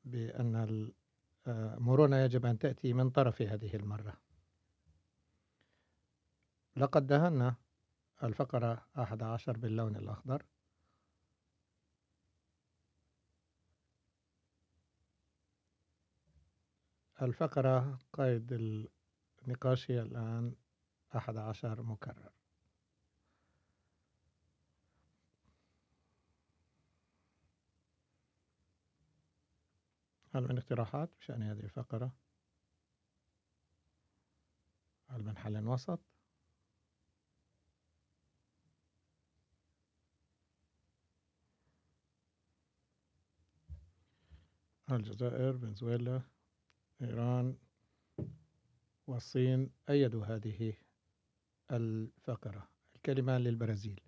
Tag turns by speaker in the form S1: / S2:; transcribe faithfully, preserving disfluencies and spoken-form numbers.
S1: بأن المرونة يجب أن تأتي من طرف هذه المرة. لقد دهنا الفقرة أحد عشر باللون الأخضر. الفقرة قيد النقاشي الآن أحد عشر مكرر. هل من اقتراحات بشأن هذه الفقرة؟ هل من حل وسط؟ الجزائر، فنزويلا، إيران والصين أيدوا هذه الفقرة. الكلمة للبرازيل.